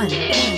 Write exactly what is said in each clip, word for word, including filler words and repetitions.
one.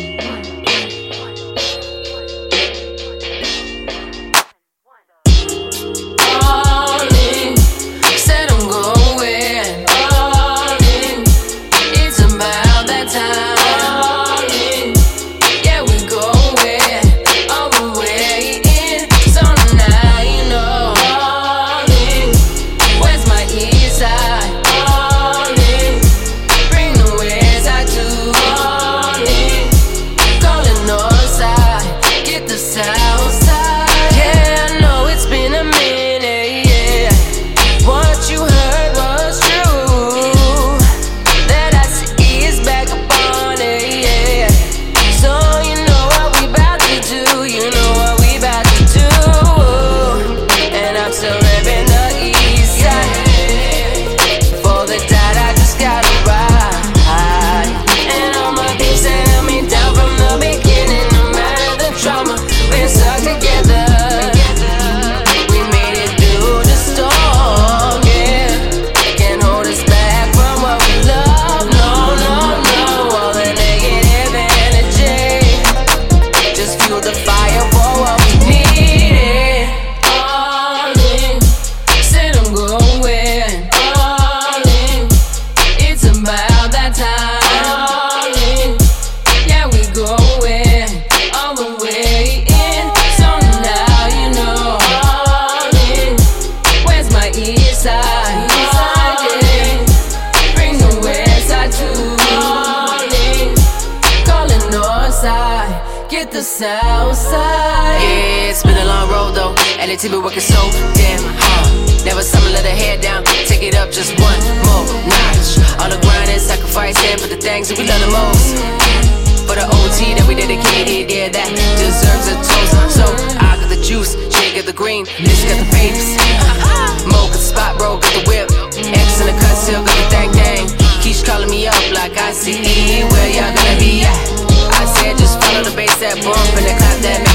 Get the south side. Yeah, it's been a long road though, and the team been working so damn hard. Never someone let her head down, take it up just one more notch. All the grind and sacrificing for the things that we love the most. For the O T that we dedicated, yeah, that deserves a toast. So I got the juice, Jay got the green, this got the papers. Mo got the spot, bro, got the whip. X in the cut, still got the dang dang. Keeps calling me up like I C E, where y'all gonna be at? I said just follow the bass, that bump, and the clap that